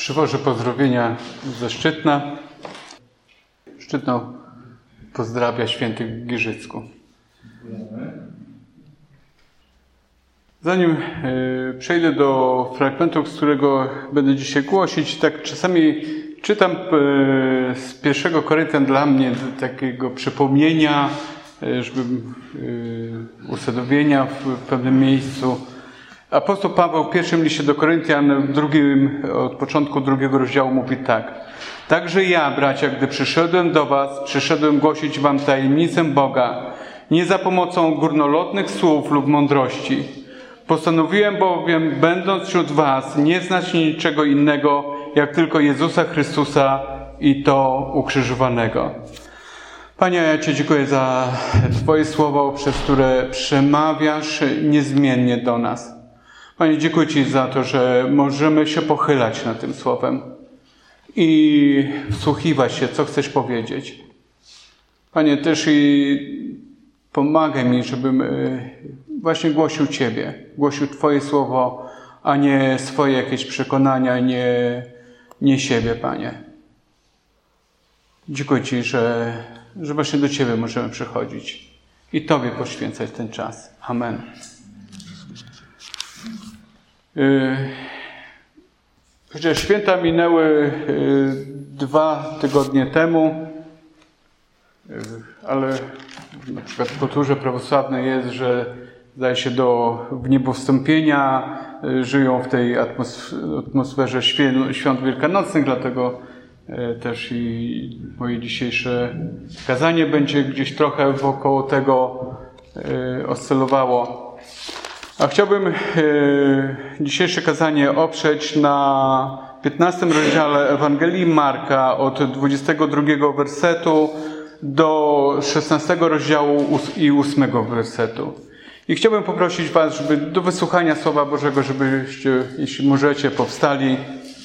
Przywożę pozdrowienia ze Szczytna. Szczytno pozdrawia święty w Giżycku. Zanim przejdę do fragmentu, z którego będę dzisiaj głosić, tak czasami czytam z 1 Koryntian dla mnie takiego przypomnienia, usadowienia w pewnym miejscu. Apostoł Paweł w pierwszym liście do Koryntian, od początku 2 rozdziału mówi tak. Także ja, bracia, gdy przyszedłem do was, przyszedłem głosić wam tajemnicę Boga, nie za pomocą górnolotnych słów lub mądrości. Postanowiłem bowiem, będąc wśród was, nie znać niczego innego, jak tylko Jezusa Chrystusa i to ukrzyżowanego. Panie, ja Ci dziękuję za Twoje słowo, przez które przemawiasz niezmiennie do nas. Panie, dziękuję Ci za to, że możemy się pochylać nad tym słowem i wsłuchiwać się, co chcesz powiedzieć. Panie, też i pomagaj mi, żebym właśnie głosił Ciebie, głosił Twoje słowo, a nie swoje jakieś przekonania, nie siebie, Panie. Dziękuję Ci, że właśnie do Ciebie możemy przychodzić i Tobie poświęcać ten czas. Amen. Chociaż święta minęły 2 tygodnie temu, ale na przykład w kulturze prawosławnej jest, że zdaje się w niebowstąpienia żyją w tej atmosferze świąt wielkanocnych, dlatego też i moje dzisiejsze kazanie będzie gdzieś trochę wokoło tego oscylowało. A chciałbym dzisiejsze kazanie oprzeć na 15 rozdziale Ewangelii Marka od 22 wersetu do 16 rozdziału i 8 wersetu. I chciałbym poprosić was, żeby do wysłuchania Słowa Bożego, żebyście, jeśli możecie, powstali.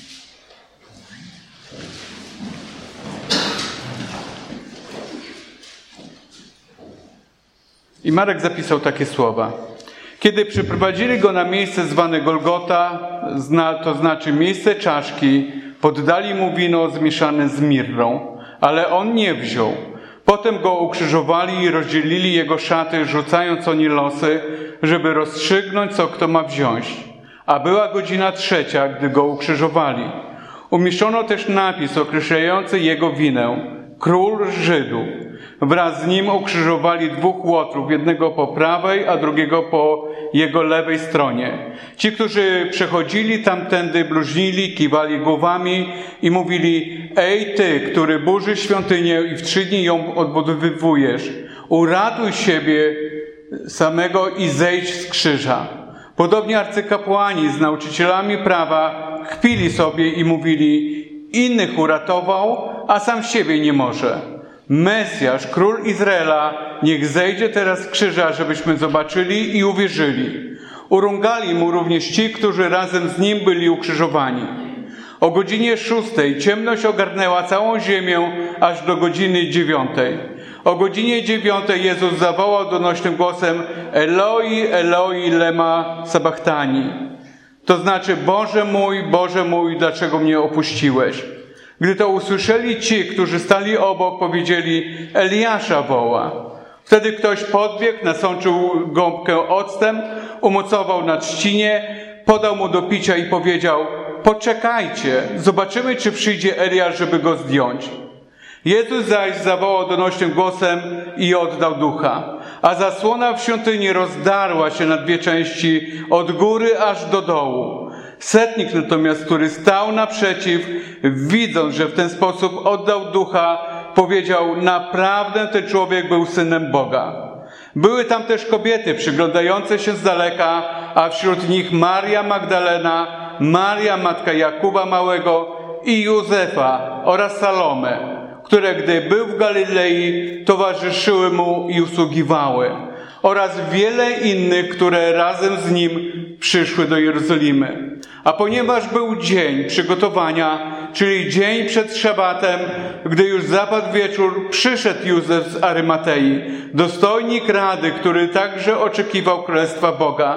I Marek zapisał takie słowa. Kiedy przyprowadzili go na miejsce zwane Golgota, to znaczy miejsce czaszki, poddali mu wino zmieszane z mirrą, ale on nie wziął. Potem go ukrzyżowali i rozdzielili jego szaty, rzucając oni losy, żeby rozstrzygnąć, co kto ma wziąć. A była godzina 3, gdy go ukrzyżowali. Umieszczono też napis określający jego winę: Król Żydów. Wraz z nim ukrzyżowali 2 łotrów, jednego po prawej, a drugiego po jego lewej stronie. Ci, którzy przechodzili tamtędy, bluźnili, kiwali głowami i mówili: Ej ty, który burzy świątynię i w 3 dni ją odbudowywujesz, uratuj siebie samego i zejdź z krzyża. Podobnie arcykapłani z nauczycielami prawa kpili sobie i mówili: innych uratował, a sam siebie nie może. Mesjasz, król Izraela, niech zejdzie teraz z krzyża, żebyśmy zobaczyli i uwierzyli. Urągali mu również ci, którzy razem z nim byli ukrzyżowani. O godzinie 6 ciemność ogarnęła całą ziemię aż do godziny 9. O godzinie 9 Jezus zawołał donośnym głosem: Eloi, Eloi, lema sabachthani. To znaczy: Boże mój, dlaczego mnie opuściłeś? Gdy to usłyszeli ci, którzy stali obok, powiedzieli: Eliasza woła. Wtedy ktoś podbiegł, nasączył gąbkę octem, umocował na trzcinie, podał mu do picia i powiedział: poczekajcie, zobaczymy, czy przyjdzie Eliasz, żeby go zdjąć. Jezus zaś zawołał donośnym głosem i oddał ducha. A zasłona w świątyni rozdarła się na 2 części, od góry aż do dołu. Setnik natomiast, który stał naprzeciw, widząc, że w ten sposób oddał ducha, powiedział: naprawdę ten człowiek był Synem Boga. Były tam też kobiety przyglądające się z daleka, a wśród nich Maria Magdalena, Maria matka Jakuba Małego i Józefa oraz Salome, które gdy był w Galilei, towarzyszyły mu i usługiwały, oraz wiele innych, które razem z nim przyszły do Jerozolimy. A ponieważ był dzień przygotowania, czyli dzień przed szabatem, gdy już zapadł wieczór, przyszedł Józef z Arymatei, dostojnik Rady, który także oczekiwał Królestwa Boga.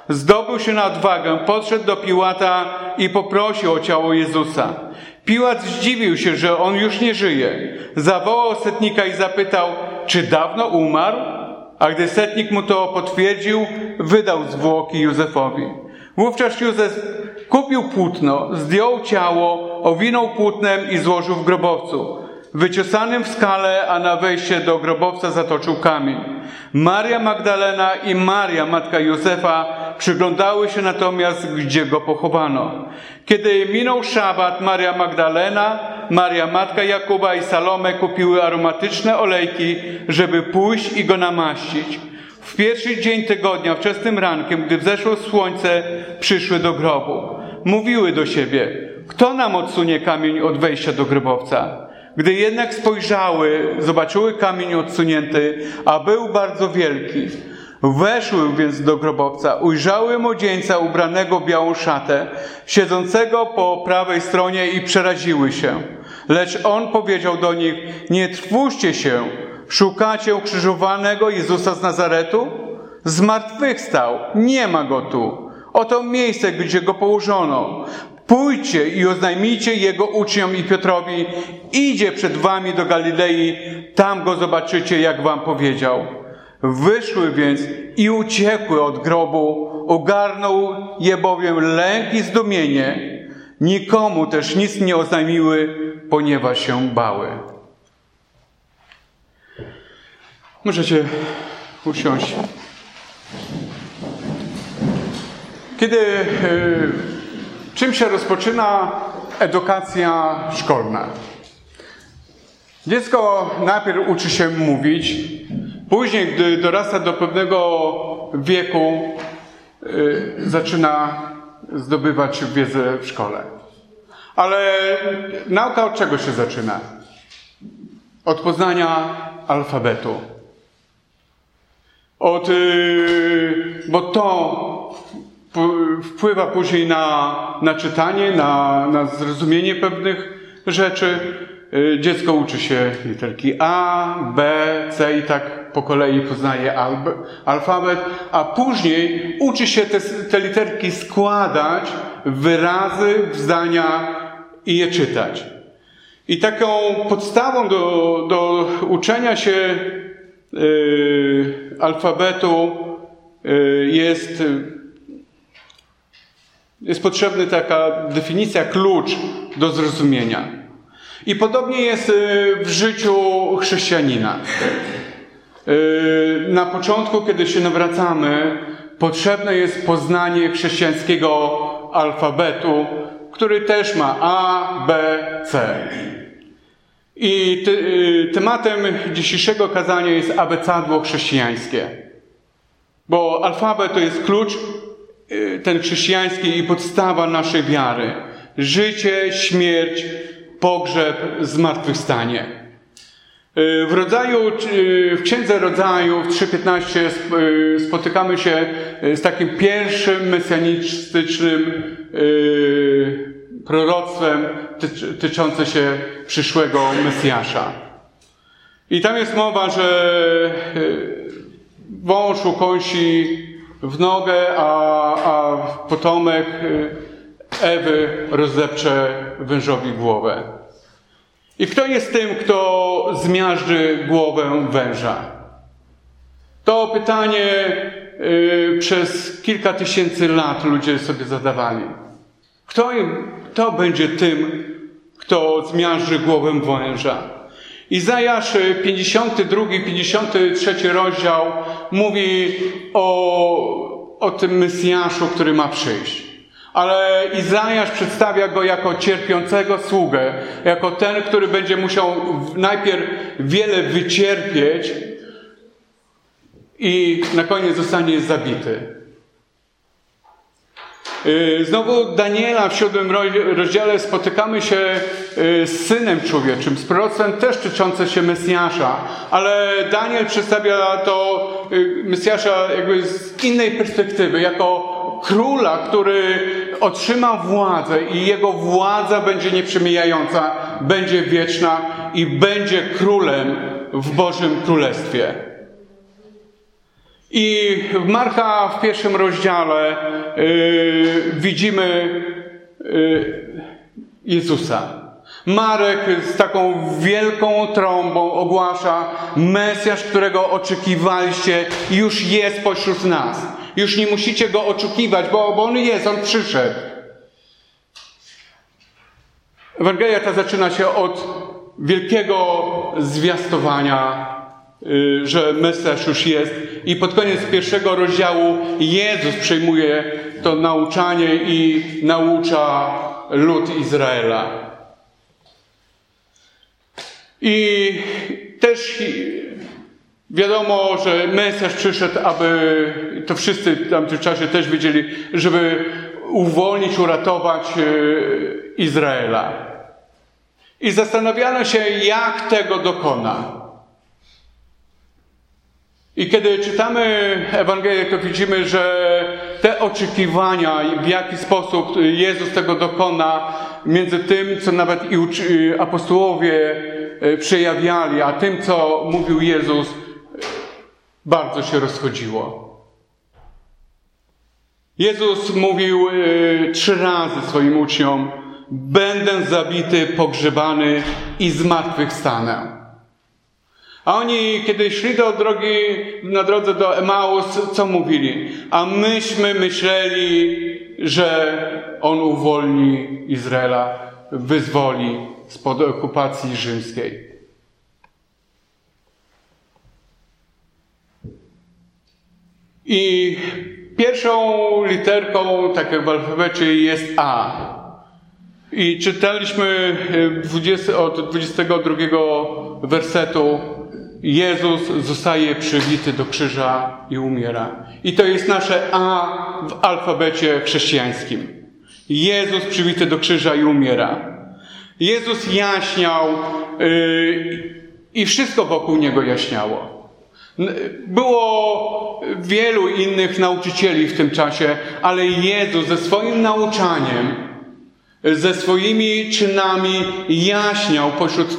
Zdobył się na odwagę, podszedł do Piłata i poprosił o ciało Jezusa. Piłat zdziwił się, że on już nie żyje. Zawołał setnika i zapytał, czy dawno umarł? A gdy setnik mu to potwierdził, wydał zwłoki Józefowi. Wówczas Józef kupił płótno, zdjął ciało, owinął płótnem i złożył w grobowcu, wyciosanym w skale, a na wejście do grobowca zatoczył kamień. Maria Magdalena i Maria, matka Józefa, przyglądały się natomiast, gdzie go pochowano. Kiedy minął szabat, Maria Magdalena, Maria, matka Jakuba i Salome kupiły aromatyczne olejki, żeby pójść i go namaścić. W pierwszy dzień tygodnia, wczesnym rankiem, gdy wzeszło słońce, przyszły do grobu. Mówiły do siebie, kto nam odsunie kamień od wejścia do grobowca? Gdy jednak spojrzały, zobaczyły kamień odsunięty, a był bardzo wielki. Weszły więc do grobowca, ujrzały młodzieńca ubranego w białą szatę, siedzącego po prawej stronie i przeraziły się. Lecz on powiedział do nich, nie trwóżcie się, szukacie ukrzyżowanego Jezusa z Nazaretu? Zmartwychwstał, nie ma go tu. Oto miejsce, gdzie go położono. Pójdźcie i oznajmijcie jego uczniom i Piotrowi, idzie przed wami do Galilei, tam go zobaczycie, jak wam powiedział. Wyszły więc i uciekły od grobu, ogarnął je bowiem lęk i zdumienie. Nikomu też nic nie oznajmiły, ponieważ się bały. Możecie usiąść. Czym się rozpoczyna edukacja szkolna? Dziecko najpierw uczy się mówić, później, gdy dorasta do pewnego wieku, zaczyna zdobywać wiedzę w szkole. Ale nauka od czego się zaczyna? Od poznania alfabetu. Bo to wpływa później na czytanie, na zrozumienie pewnych rzeczy. Dziecko uczy się literki A, B, C i tak po kolei poznaje alfabet, a później uczy się te literki składać w wyrazy, w zdania i je czytać. I taką podstawą do uczenia się alfabetu jest potrzebna taka definicja, klucz do zrozumienia. I podobnie jest w życiu chrześcijanina. Na początku, kiedy się nawracamy, potrzebne jest poznanie chrześcijańskiego alfabetu, który też ma A, B, C. I tematem dzisiejszego kazania jest abecadło chrześcijańskie. Bo alfabet to jest klucz ten chrześcijański i podstawa naszej wiary. Życie, śmierć, pogrzeb, zmartwychwstanie. W Księdze Rodzaju w 3:15 spotykamy się z takim pierwszym mesjanistycznym proroctwem tyczącym się przyszłego Mesjasza. I tam jest mowa, że wąż ukąsi w nogę, a potomek Ewy rozdepcze wężowi głowę. I kto jest tym, kto zmiażdży głowę węża? To pytanie przez kilka tysięcy lat ludzie sobie zadawali. Kto będzie tym, kto zmiażdży głowę węża? Izajasz 52, 53 rozdział mówi o tym Mesjaszu, który ma przyjść. Ale Izajasz przedstawia go jako cierpiącego sługę, jako ten, który będzie musiał najpierw wiele wycierpieć i na koniec zostanie zabity. Znowu Daniela w 7 rozdziale spotykamy się z Synem Człowieczym, z proroctwem też tyczącym się Mesjasza, ale Daniel przedstawia to Mesjasza jakby z innej perspektywy, jako króla, który otrzyma władzę i jego władza będzie nieprzemijająca, będzie wieczna i będzie królem w Bożym Królestwie. I w Marka w 1 rozdziale widzimy Jezusa. Marek z taką wielką trąbą ogłasza: Mesjasz, którego oczekiwaliście, już jest pośród nas. Już nie musicie Go oczekiwać, bo On jest, On przyszedł. Ewangelia ta zaczyna się od wielkiego zwiastowania, że Mesjasz już jest. I pod koniec 1 rozdziału Jezus przejmuje to nauczanie i naucza lud Izraela. I też wiadomo, że Mesjasz przyszedł, aby, to wszyscy w tamtym czasie też wiedzieli, żeby uwolnić, uratować Izraela. I zastanawiano się, jak tego dokona. I kiedy czytamy Ewangelię, to widzimy, że te oczekiwania, w jaki sposób Jezus tego dokona, między tym, co nawet i apostołowie przejawiali, a tym, co mówił Jezus, bardzo się rozchodziło. Jezus mówił 3 razy swoim uczniom: będę zabity, pogrzebany i zmartwychwstanę. A oni, kiedy szli na drodze do Emaus, co mówili? A myśmy myśleli, że On uwolni Izraela, wyzwoli spod okupacji rzymskiej. I pierwszą literką, tak jak w alfabecie, jest A. I czytaliśmy od 22 wersetu: Jezus zostaje przybity do krzyża i umiera. I to jest nasze A w alfabecie chrześcijańskim. Jezus przybity do krzyża i umiera. Jezus jaśniał i wszystko wokół Niego jaśniało. Było wielu innych nauczycieli w tym czasie, ale Jezus ze swoim nauczaniem, ze swoimi czynami jaśniał pośród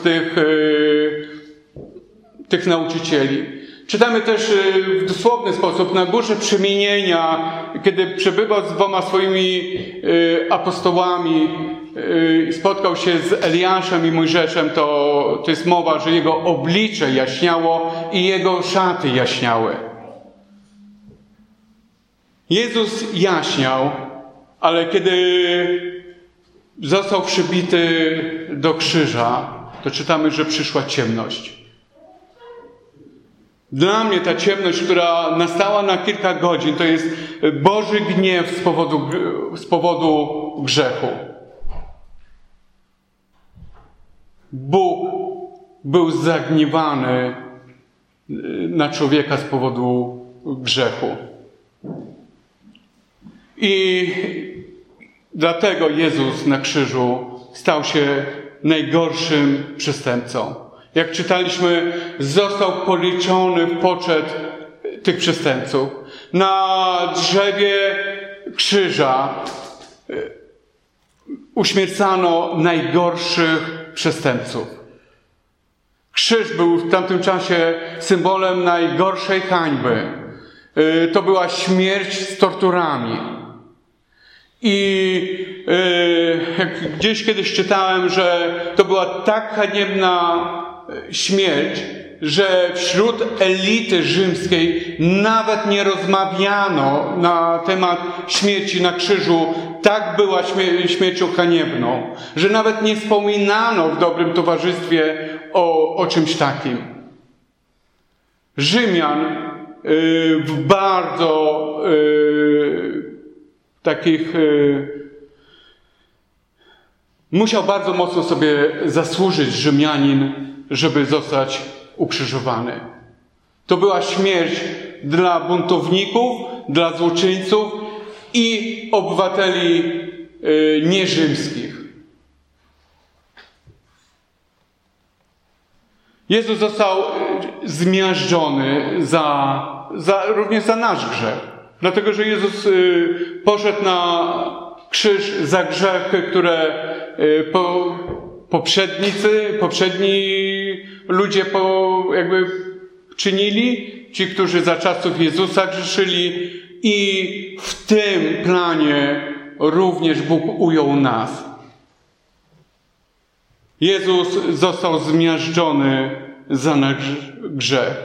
tych nauczycieli. Czytamy też w dosłowny sposób na Górze Przemienienia, kiedy przebywał z 2 swoimi apostołami, spotkał się z Eliaszem i Mojżeszem, to jest mowa, że jego oblicze jaśniało i jego szaty jaśniały. Jezus jaśniał, ale kiedy został przybity do krzyża, to czytamy, że przyszła ciemność. Dla mnie ta ciemność, która nastała na kilka godzin, to jest Boży gniew z powodu grzechu. Bóg był zagniewany na człowieka z powodu grzechu. I dlatego Jezus na krzyżu stał się najgorszym przestępcą. Jak czytaliśmy, został policzony w poczet tych przestępców. Na drzewie krzyża uśmiercano najgorszych przestępców. Krzyż był w tamtym czasie symbolem najgorszej hańby. To była śmierć z torturami. I gdzieś kiedyś czytałem, że to była tak haniebna śmierć, że wśród elity rzymskiej nawet nie rozmawiano na temat śmierci na krzyżu. Tak była śmiercią haniebną, że nawet nie wspominano w dobrym towarzystwie o czymś takim. Rzymian w bardzo takich musiał bardzo mocno sobie zasłużyć Rzymianin, żeby zostać ukrzyżowany. To była śmierć dla buntowników, dla złoczyńców i obywateli nierzymskich. Jezus został zmiażdżony również za nasz grzech. Dlatego, że Jezus poszedł na krzyż za grzechy, które poprzedni ludzie czynili, ci, którzy za czasów Jezusa grzeszyli, i w tym planie również Bóg ujął nas. Jezus został zmiażdżony za nasz grzech.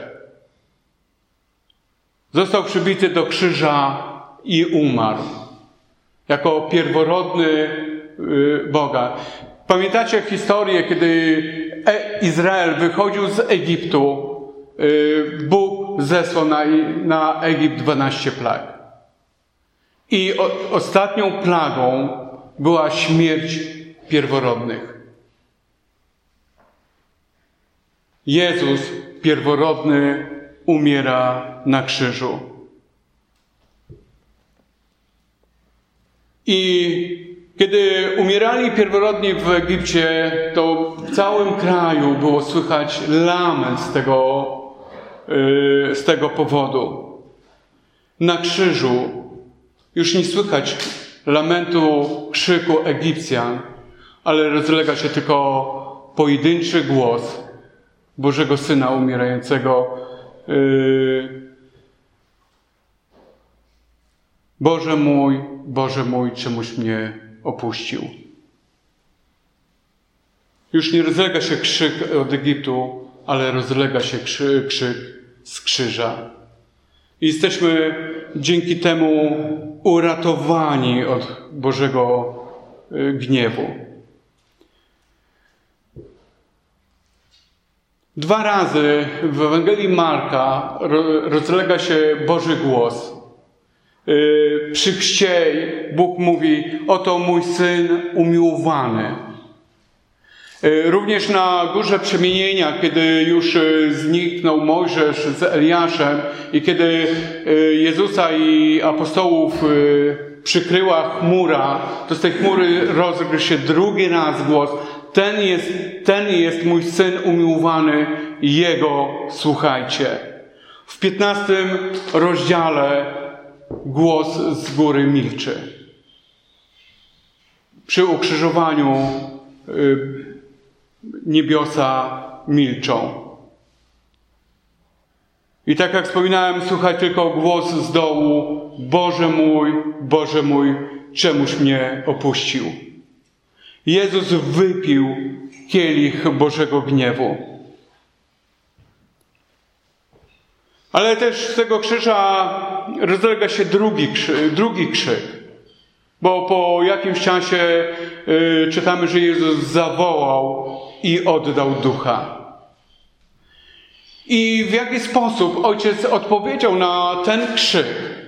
Został przybity do krzyża i umarł jako pierworodny Boga. Pamiętacie historię, kiedy Izrael wychodził z Egiptu? Bóg zesłał na Egipt 12 plag. I ostatnią plagą była śmierć pierworodnych. Jezus pierworodny umiera na krzyżu. I kiedy umierali pierworodni w Egipcie, to w całym kraju było słychać lament z tego powodu. Na krzyżu już nie słychać lamentu, krzyku Egipcjan, ale rozlega się tylko pojedynczy głos Bożego Syna umierającego. Boże mój, czemuś mnie opuścił. Już nie rozlega się krzyk od Egiptu, ale rozlega się krzyk z krzyża. I jesteśmy dzięki temu uratowani od Bożego gniewu. 2 razy w Ewangelii Marka rozlega się Boży głos. Przy chrzcie Bóg mówi: oto mój Syn umiłowany. Również na Górze Przemienienia, kiedy już zniknął Mojżesz z Eliaszem i kiedy Jezusa i apostołów przykryła chmura, to z tej chmury rozległ się drugi raz głos: ten jest mój Syn umiłowany, Jego słuchajcie. W 15 rozdziale głos z góry milczy. Przy ukrzyżowaniu niebiosa milczą. I tak jak wspominałem, słuchaj tylko głos z dołu: Boże mój, czemuś mnie opuścił. Jezus wypił kielich Bożego gniewu. Ale też z tego krzyża rozlega się drugi krzyk. Bo po jakimś czasie czytamy, że Jezus zawołał i oddał ducha. I w jaki sposób Ojciec odpowiedział na ten krzyk?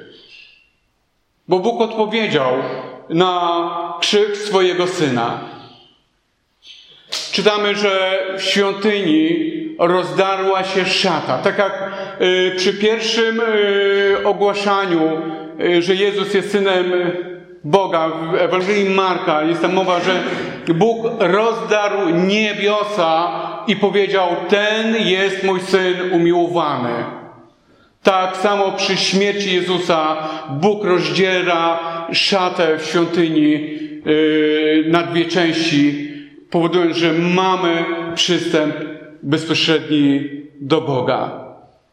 Bo Bóg odpowiedział na krzyk swojego Syna. Czytamy, że w świątyni rozdarła się szata. Tak jak przy pierwszym ogłaszaniu, że Jezus jest Synem Boga, w Ewangelii Marka jest tam mowa, że Bóg rozdarł niebiosa i powiedział: ten jest mój Syn umiłowany. Tak samo przy śmierci Jezusa Bóg rozdziela szatę w świątyni na 2 części, powodując, że mamy przystęp bezpośredni do Boga.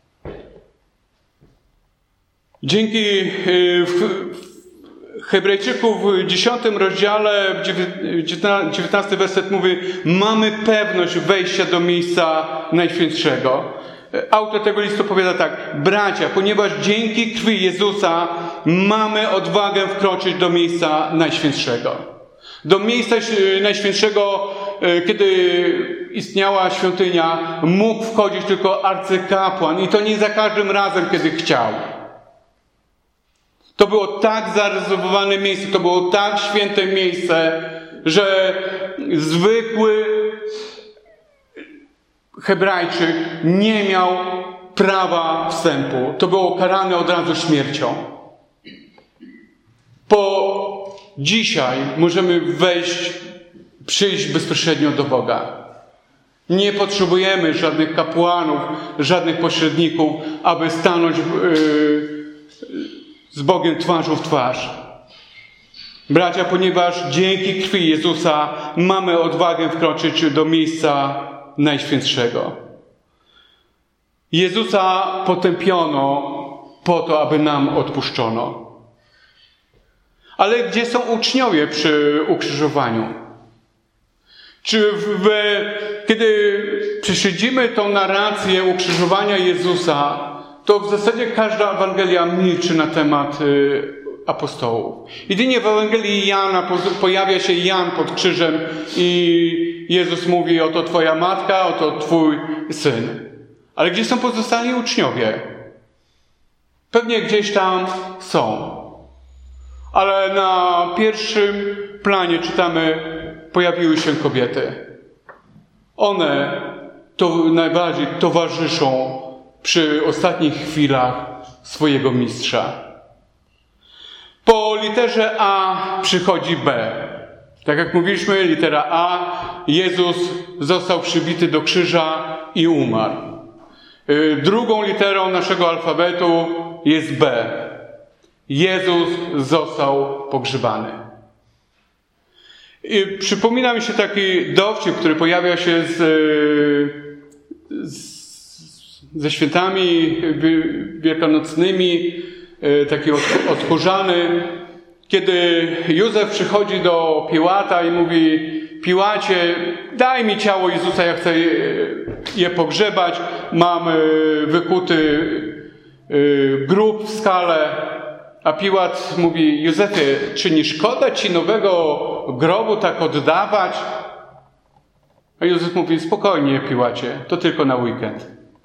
Dzięki Hebrajczyków w 10 rozdziale, 19 werset mówi: mamy pewność wejścia do miejsca Najświętszego. Autor tego listu powiada tak: bracia, ponieważ dzięki krwi Jezusa mamy odwagę wkroczyć do miejsca Najświętszego. Do miejsca Najświętszego, kiedy istniała świątynia, mógł wchodzić tylko arcykapłan, i to nie za każdym razem, kiedy chciał. To było tak zarezerwowane miejsce, to było tak święte miejsce, że zwykły Hebrajczyk nie miał prawa wstępu. To było karane od razu śmiercią. Po dzisiaj możemy przyjść bezpośrednio do Boga. Nie potrzebujemy żadnych kapłanów, żadnych pośredników, aby stanąć z Bogiem twarzą w twarz. Bracia, ponieważ dzięki krwi Jezusa mamy odwagę wkroczyć do miejsca Najświętszego. Jezusa potępiono po to, aby nam odpuszczono. Ale gdzie są uczniowie przy ukrzyżowaniu? Czy kiedy prześledzimy tą narrację ukrzyżowania Jezusa, to w zasadzie każda Ewangelia milczy na temat apostołów. Jedynie w Ewangelii Jana pojawia się Jan pod krzyżem i Jezus mówi: oto twoja matka, oto twój syn. Ale gdzie są pozostali uczniowie? Pewnie gdzieś tam są. Ale na pierwszym planie czytamy: pojawiły się kobiety. One to najbardziej towarzyszą przy ostatnich chwilach swojego mistrza. Po literze A przychodzi B. Tak jak mówiliśmy, litera A, Jezus został przybity do krzyża i umarł. Drugą literą naszego alfabetu jest B. Jezus został pogrzebany. I przypomina mi się taki dowcip, który pojawia się ze świętami wielkanocnymi, taki odkurzany, kiedy Józef przychodzi do Piłata i mówi: Piłacie, daj mi ciało Jezusa, ja chcę je pogrzebać, mam wykuty grób w skale. A Piłat mówi: Józefie, czy nie szkoda ci nowego grobu tak oddawać? A Józef mówi: spokojnie, Piłacie, to tylko na weekend.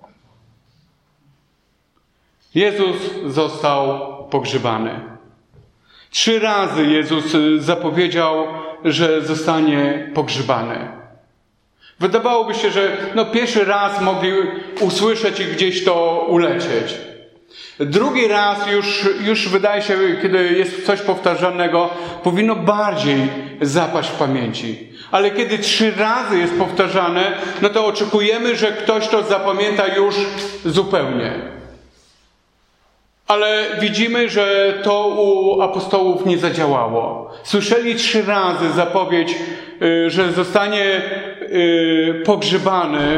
Jezus został pogrzebany. 3 razy Jezus zapowiedział, że zostanie pogrzebany. Wydawałoby się, że pierwszy raz mogli usłyszeć i gdzieś to ulecieć. Drugi raz już wydaje się, kiedy jest coś powtarzanego, powinno bardziej zapaść w pamięci. Ale kiedy 3 razy jest powtarzane, to oczekujemy, że ktoś to zapamięta już zupełnie. Ale widzimy, że to u apostołów nie zadziałało. Słyszeli 3 razy zapowiedź, że zostanie pogrzebany,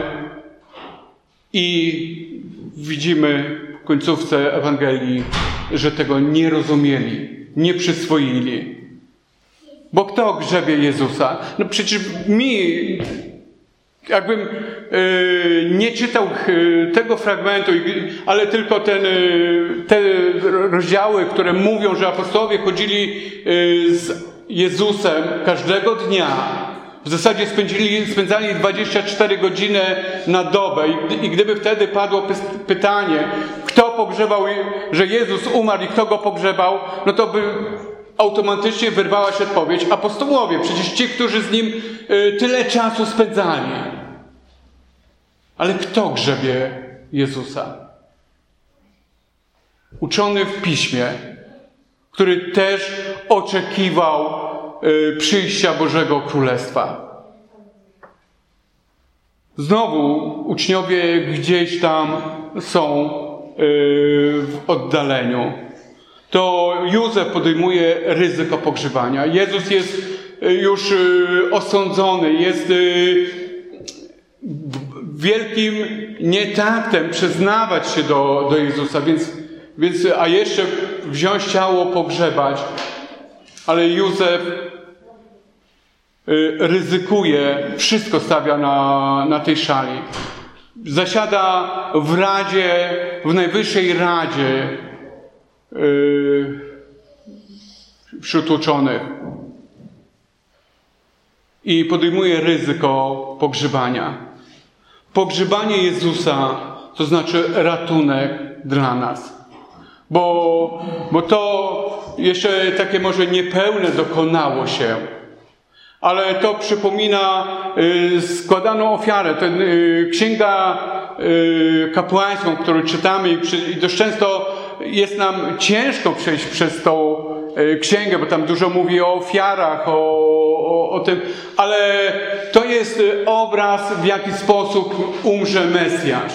i widzimy w końcówce Ewangelii, że tego nie rozumieli, nie przyswoili. Bo kto grzebie Jezusa? Przecież jakbym nie czytał tego fragmentu, ale tylko te rozdziały, które mówią, że apostołowie chodzili z Jezusem każdego dnia. W zasadzie spędzali 24 godziny na dobę i gdyby wtedy padło pytanie, kto pogrzebał, że Jezus umarł i kto go pogrzebał, to by automatycznie wyrwała się odpowiedź: apostołowie, przecież ci, którzy z Nim tyle czasu spędzali. Ale kto grzebie Jezusa? Uczony w Piśmie, który też oczekiwał przyjścia Bożego Królestwa. Znowu uczniowie gdzieś tam są w oddaleniu. To Józef podejmuje ryzyko pogrzebania. Jezus jest już osądzony, jest wielkim nietaktem przyznawać się do Jezusa, a jeszcze wziąć ciało, pogrzebać. Ale Józef ryzykuje, wszystko stawia na tej szali. Zasiada w Radzie, w Najwyższej Radzie wśród uczonych i podejmuje ryzyko pogrzebania. Pogrzebanie Jezusa to znaczy ratunek dla nas. Bo to jeszcze takie może niepełne dokonało się, ale to przypomina składaną ofiarę. Księga kapłańską, którą czytamy i dość często jest nam ciężko przejść przez tą księgę, bo tam dużo mówi o ofiarach, o tym, ale to jest obraz, w jaki sposób umrze Mesjasz.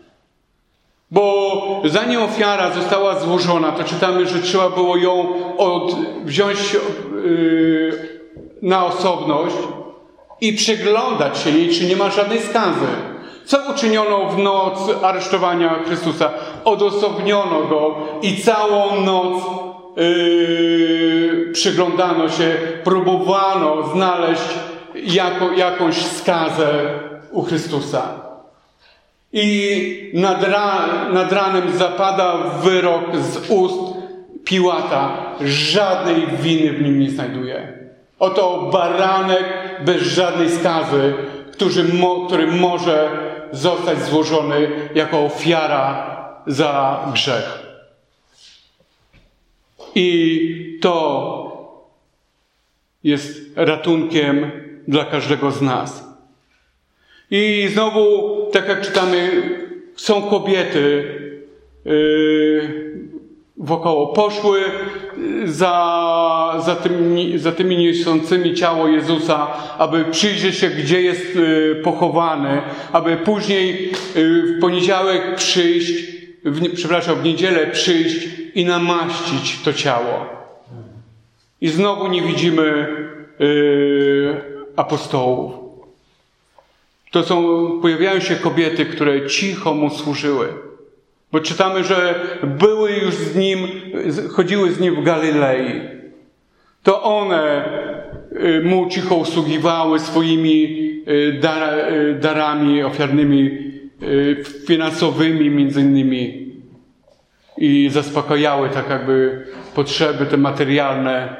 Bo zanim ofiara została złożona, to czytamy, że trzeba było ją wziąć na osobność i przyglądać się jej, czy nie ma żadnej skazy. Co uczyniono w noc aresztowania Chrystusa? Odosobniono Go i całą noc przyglądano się, próbowano znaleźć jakąś skazę u Chrystusa. I nad ranem zapada wyrok z ust Piłata. Żadnej winy w nim nie znajduje. Oto baranek bez żadnej skazy, który może zostać złożony jako ofiara za grzech. I to jest ratunkiem dla każdego z nas. I znowu, tak jak czytamy, są kobiety wokoło. Poszły za tymi niosącymi ciało Jezusa, aby przyjrzeć się, gdzie jest pochowany, aby później w poniedziałek w niedzielę przyjść i namaścić to ciało. I znowu nie widzimy apostołów. Pojawiają się kobiety, które cicho mu służyły. Bo czytamy, że były już z nim, chodziły z nim w Galilei. To one mu cicho usługiwały swoimi darami ofiarnymi, finansowymi między innymi. I zaspokajały tak jakby potrzeby te materialne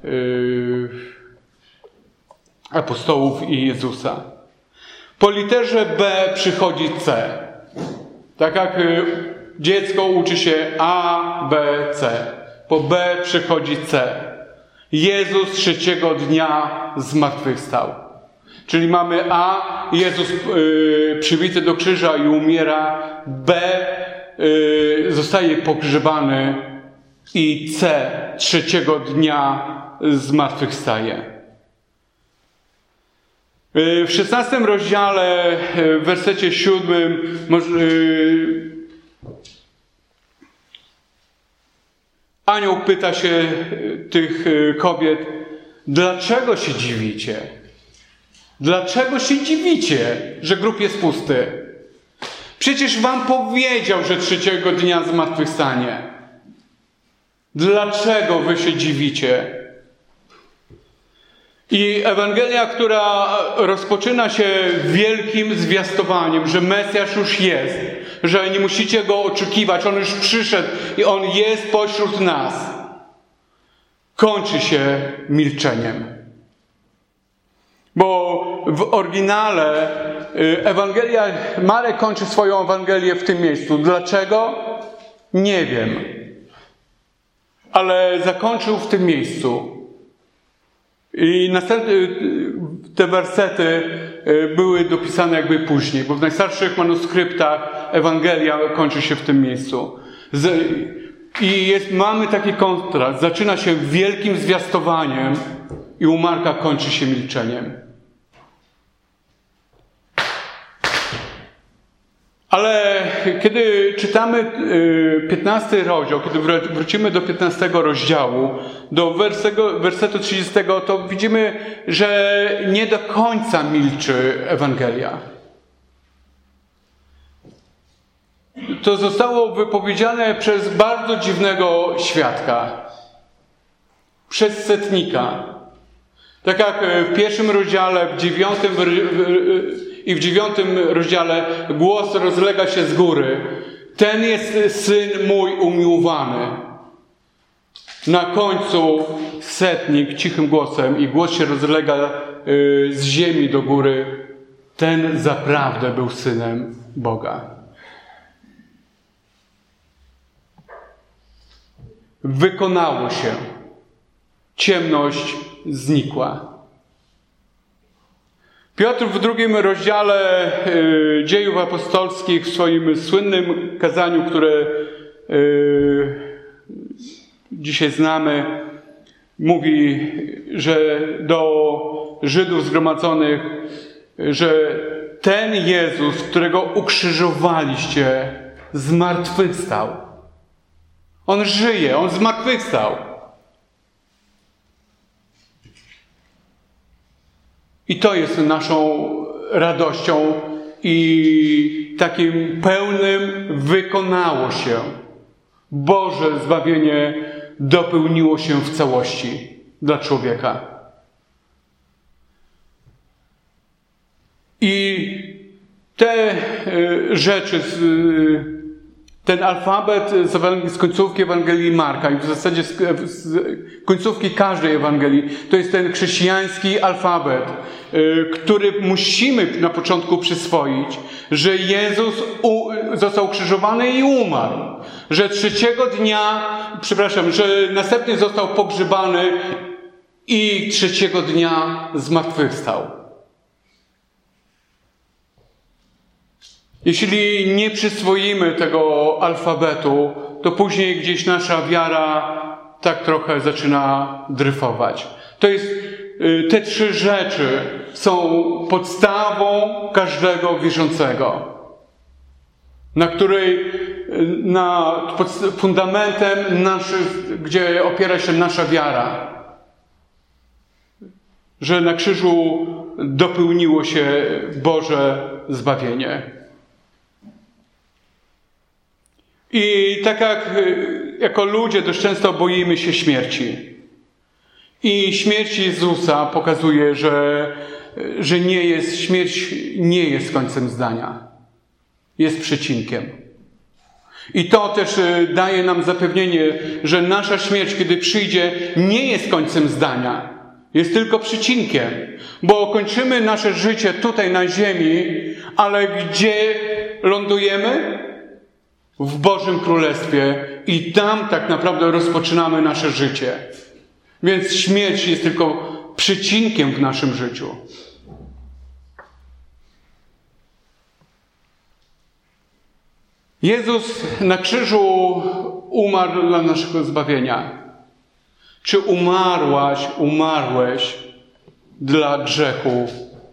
apostołów i Jezusa. Po literze B przychodzi C. Tak jak dziecko uczy się A, B, C. Po B przychodzi C. Jezus trzeciego dnia zmartwychwstał. Czyli mamy A, Jezus przybity do krzyża i umiera. B, zostaje pogrzebany. I C, trzeciego dnia zmartwychwstaje. W 16 rozdziale, w wersecie 7, anioł pyta się tych kobiet, dlaczego się dziwicie? Dlaczego się dziwicie, że grób jest pusty? Przecież wam powiedział, że trzeciego dnia zmartwychwstanie. Dlaczego wy się dziwicie? I Ewangelia, która rozpoczyna się wielkim zwiastowaniem, że Mesjasz już jest, że nie musicie Go oczekiwać, On już przyszedł i On jest pośród nas, kończy się milczeniem. Bo w oryginale Marek kończy swoją Ewangelię w tym miejscu. Dlaczego? Nie wiem. Ale zakończył w tym miejscu. I te wersety były dopisane jakby później, bo w najstarszych manuskryptach Ewangelia kończy się w tym miejscu. I mamy taki kontrast. Zaczyna się wielkim zwiastowaniem i u Marka kończy się milczeniem. Ale kiedy czytamy 15 rozdział, kiedy wrócimy do 15 rozdziału, do wersetu 30, to widzimy, że nie do końca milczy Ewangelia. To zostało wypowiedziane przez bardzo dziwnego świadka. Przez setnika. Tak jak w pierwszym rozdziale, w 9 rozdziale głos rozlega się z góry. Ten jest Syn mój umiłowany. Na końcu setnik cichym głosem i głos się rozlega z ziemi do góry. Ten zaprawdę był Synem Boga. Wykonało się. Ciemność znikła. Piotr w 2 rozdziale Dziejów Apostolskich w swoim słynnym kazaniu, które dzisiaj znamy, mówi, że do Żydów zgromadzonych, że ten Jezus, którego ukrzyżowaliście, zmartwychwstał. On żyje, On zmartwychwstał. I to jest naszą radością i takim pełnym wykonało się. Boże zbawienie dopełniło się w całości dla człowieka. I te rzeczy, ten alfabet z końcówki Ewangelii Marka i w zasadzie z końcówki każdej Ewangelii, to jest ten chrześcijański alfabet, który musimy na początku przyswoić, że Jezus został ukrzyżowany i umarł. Że że następnie został pogrzebany i trzeciego dnia zmartwychwstał. Jeśli nie przyswoimy tego alfabetu, to później gdzieś nasza wiara tak trochę zaczyna dryfować. To jest, te trzy rzeczy są podstawą każdego wierzącego, fundamentem gdzie opiera się nasza wiara. Że na krzyżu dopełniło się Boże zbawienie. I tak jak jako ludzie dość często boimy się śmierci. I śmierć Jezusa pokazuje, że śmierć nie jest końcem zdania. Jest przecinkiem. I to też daje nam zapewnienie, że nasza śmierć, kiedy przyjdzie, nie jest końcem zdania. Jest tylko przecinkiem. Bo kończymy nasze życie tutaj na ziemi, ale gdzie lądujemy? W Bożym Królestwie i tam tak naprawdę rozpoczynamy nasze życie. Więc śmierć jest tylko przecinkiem w naszym życiu. Jezus na krzyżu umarł dla naszego zbawienia. Czy umarłeś dla grzechu,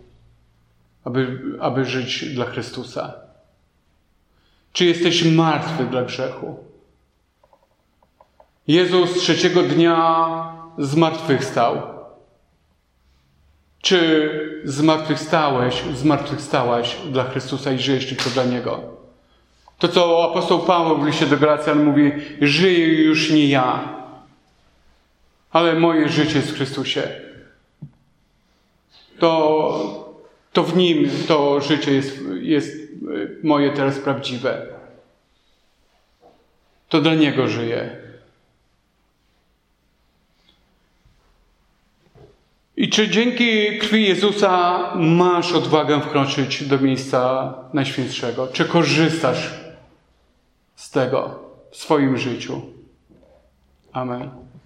aby żyć dla Chrystusa? Czy jesteś martwy dla grzechu? Jezus trzeciego dnia zmartwychwstał. Czy zmartwychwstałaś dla Chrystusa i żyjesz tylko dla Niego? To, co apostoł Paweł w liście do Galacjan mówi, żyję już nie ja, ale moje życie jest w Chrystusie. To w Nim to życie jest moje teraz prawdziwe. To dla Niego żyję. I czy dzięki krwi Jezusa masz odwagę wkroczyć do miejsca Najświętszego? Czy korzystasz z tego w swoim życiu? Amen.